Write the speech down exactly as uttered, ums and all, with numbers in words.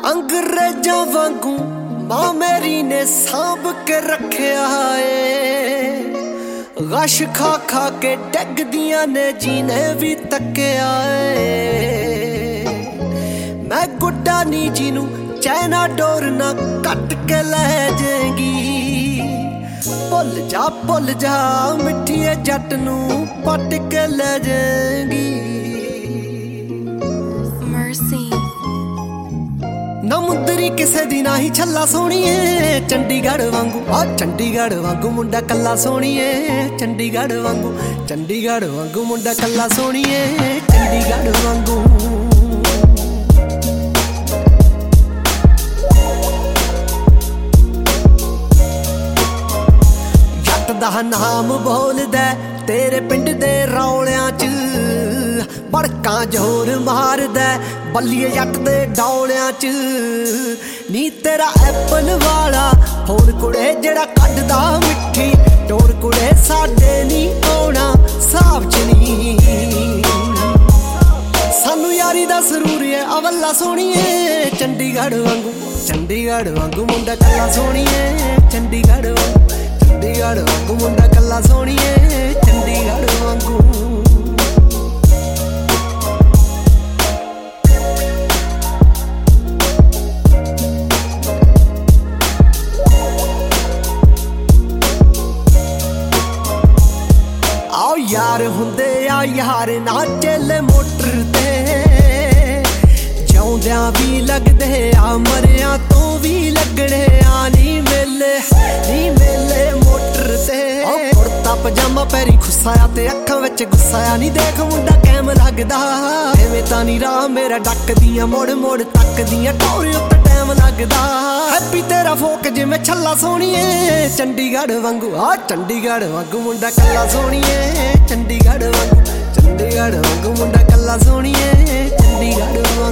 अंग्रेजा वांगू मां मेरी ने सांभ के रखिया है। गश खा खा के डगदियां ने जीने भी तकिया है। मैं गुड्डा नी जीनू चैना डोर ना कट के ले जाएगी। भुल जा भुल जा मिठिए जट नू पट के ले जाएगी। ना मुंदरी किसे दी ना ही छल्ला सोहणीए। चंडीगढ़ वांगू आ चंडीगढ़ वांगू मुंडा कल्ला सोहणीए। चंडीगढ़ वांगू चंडीगढ़ वांगू मुंडा कल्ला सोहणीए। चंडीगढ़ वांगू जट दा नाम बोलदा तेरे पिंड दे रौलियां च। बड़का जोर मारदा बल्लिए जट दे डौलियां च। नी तेरा एप्पल वाला होर कुड़े जेड़ा कड्डदा मिट्ठी टोर कुड़े साडे नी आउणा साहब च नी। सानू यारी दा सरूर है अवल्ला सोहणीए। चंडीगढ़ वांगू चंडीगढ़ वांगू मुंडा कल्ला सोहणीए। चंडीगढ़ वांगू चंडीगढ़ वांगू मुंडा कल्ला सोहणीए। चंडीगढ़ वांगू यार हुंदे आ यार ना चले मोटर ते। जिउंदियां भी लगदे आ मरिया तो भी लगने आ। नी मेले नी मेले मोटर ते। कुर्ता पजामा पैरी खुसाया ते अखां विच गुस्साया। नी देख मुंडा कैम लगदा एवें तां नी राह मेरा डकदियां मोड़ मोड़ तकदियां टोर उत्ते टैम लगदा। हैप्पी तेरा फोक जिवें छल्ला सोहणीए। चंडीगढ़ वांगू आ चंडीगढ़ वांगू मुंडा कल्ला सोहणीए। चंडीगढ़ वांगू चंडीगढ़ वांगू मुंडा कल्ला सोहणीए। चंडीगढ़